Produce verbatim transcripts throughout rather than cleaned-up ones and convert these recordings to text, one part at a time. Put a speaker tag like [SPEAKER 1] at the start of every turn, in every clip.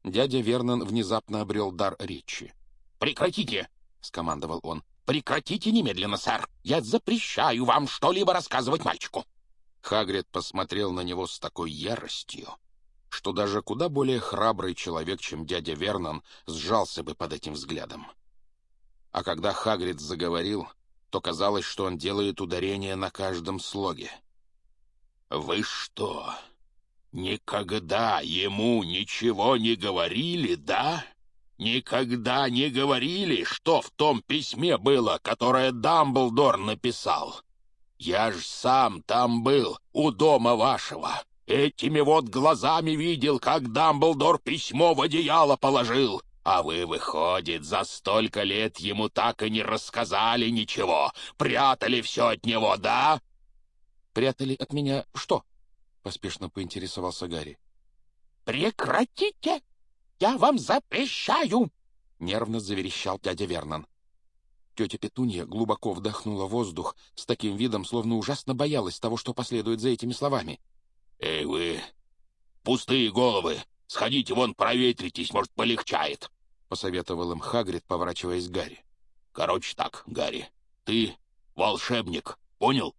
[SPEAKER 1] Дядя Вернон внезапно обрел дар речи.
[SPEAKER 2] «Прекратите!» — скомандовал он. «Прекратите немедленно, сэр! Я запрещаю вам что-либо рассказывать мальчику!»
[SPEAKER 1] Хагрид посмотрел на него с такой яростью, что даже куда более храбрый человек, чем дядя Вернон, сжался бы под этим взглядом. А когда Хагрид заговорил, то казалось, что он делает ударение на каждом слоге.
[SPEAKER 2] «Вы что, никогда ему ничего не говорили, да? Никогда не говорили, что в том письме было, которое Дамблдор написал? Я ж сам там был, у дома вашего. Этими вот глазами видел, как Дамблдор письмо в одеяло положил. А вы, выходит, за столько лет ему так и не рассказали ничего. Прятали все от него, да?»
[SPEAKER 1] «Прятали от меня что?» — поспешно поинтересовался Гарри.
[SPEAKER 2] «Прекратите! Я вам запрещаю!»
[SPEAKER 1] — нервно заверещал дядя Вернон. Тетя Петунья глубоко вдохнула воздух с таким видом, словно ужасно боялась того, что последует за этими словами.
[SPEAKER 2] «Эй вы, пустые головы! Сходите вон, проветритесь, может, полегчает!» — посоветовал им Хагрид, поворачиваясь к Гарри. «Короче так, Гарри, ты волшебник, понял?»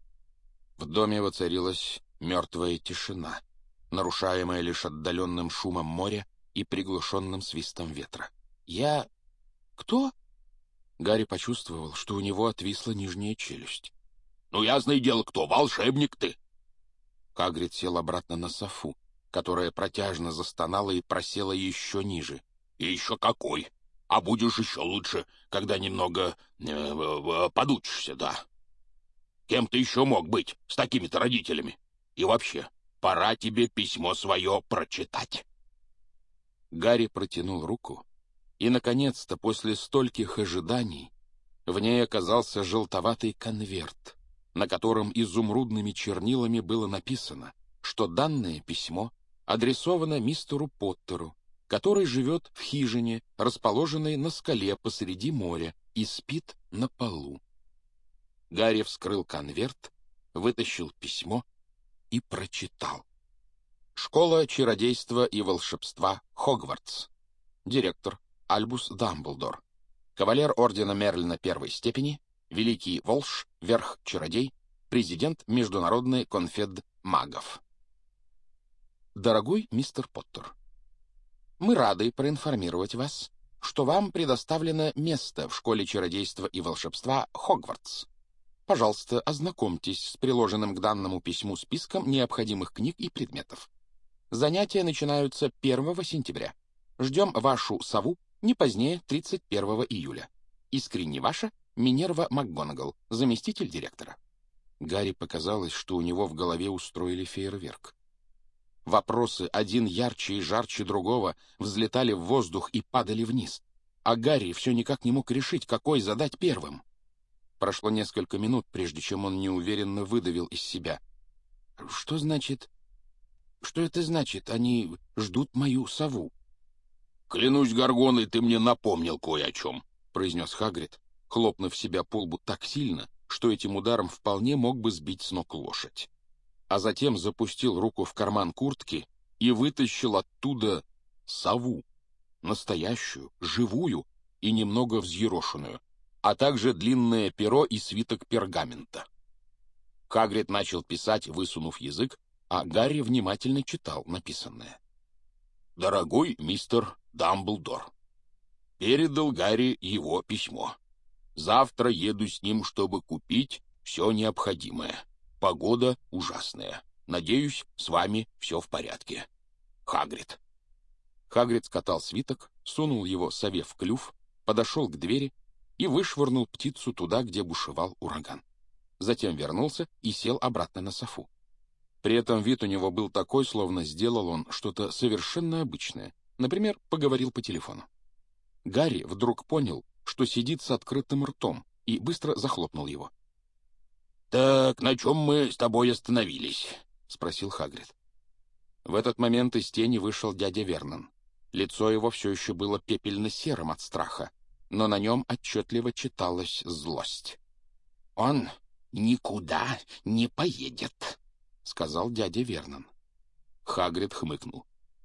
[SPEAKER 1] В доме воцарилась мертвая тишина, нарушаемая лишь отдаленным шумом моря и приглушенным свистом ветра. «Я... кто?» Гарри почувствовал, что у него отвисла нижняя челюсть.
[SPEAKER 2] «Ну, ясное дело, кто? Волшебник ты!»
[SPEAKER 1] Хагрид сел обратно на софу, которая протяжно застонала и просела еще ниже.
[SPEAKER 2] «И еще какой! А будешь еще лучше, когда немного э, э, подучишься, да? Кем ты еще мог быть с такими-то родителями? И вообще, пора тебе письмо свое прочитать!»
[SPEAKER 1] Гарри протянул руку, и, наконец-то, после стольких ожиданий, в ней оказался желтоватый конверт, на котором изумрудными чернилами было написано, что данное письмо адресовано мистеру Поттеру, который живет в хижине, расположенной на скале посреди моря, и спит на полу. Гарри вскрыл конверт, вытащил письмо и прочитал. Школа чародейства и волшебства Хогвартс. Директор Альбус Дамблдор. Кавалер ордена Мерлина первой степени, великий волшеб, верх-чародей, президент Международной конфед магов. Дорогой мистер Поттер, мы рады проинформировать вас, что вам предоставлено место в школе чародейства и волшебства Хогвартс. Пожалуйста, ознакомьтесь с приложенным к данному письму списком необходимых книг и предметов. Занятия начинаются первого сентября. Ждем вашу сову не позднее тридцать первого июля. Искренне ваша Минерва МакГонагал, заместитель директора. Гарри показалось, что у него в голове устроили фейерверк. Вопросы, один ярче и жарче другого, взлетали в воздух и падали вниз. А Гарри все никак не мог решить, какой задать первым. Прошло несколько минут, прежде чем он неуверенно выдавил из себя. «Что значит... Что это значит? Они ждут мою сову?»
[SPEAKER 2] «Клянусь Горгоной, ты мне напомнил кое о чем»,
[SPEAKER 1] — произнес Хагрид, хлопнув себя по лбу так сильно, что этим ударом вполне мог бы сбить с ног лошадь. А затем запустил руку в карман куртки и вытащил оттуда сову, настоящую, живую и немного взъерошенную, а также длинное перо и свиток пергамента. Хагрид начал писать, высунув язык, а Гарри внимательно читал написанное.
[SPEAKER 2] «Дорогой мистер Дамблдор, передал Гарри его письмо. Завтра еду с ним, чтобы купить все необходимое. Погода ужасная. Надеюсь, с вами все в порядке. Хагрид».
[SPEAKER 1] Хагрид скатал свиток, сунул его сове в клюв, подошел к двери и вышвырнул птицу туда, где бушевал ураган. Затем вернулся и сел обратно на софу. При этом вид у него был такой, словно сделал он что-то совершенно обычное. Например, поговорил по телефону. Гарри вдруг понял, что сидит с открытым ртом, и быстро захлопнул его.
[SPEAKER 2] «Так, на чем мы с тобой остановились?»
[SPEAKER 1] — спросил Хагрид. В этот момент из тени вышел дядя Вернон. Лицо его все еще было пепельно-серым от страха, но на нем отчетливо читалась злость.
[SPEAKER 2] «Он никуда не поедет»,
[SPEAKER 1] — сказал дядя Вернон. Хагрид хмыкнул.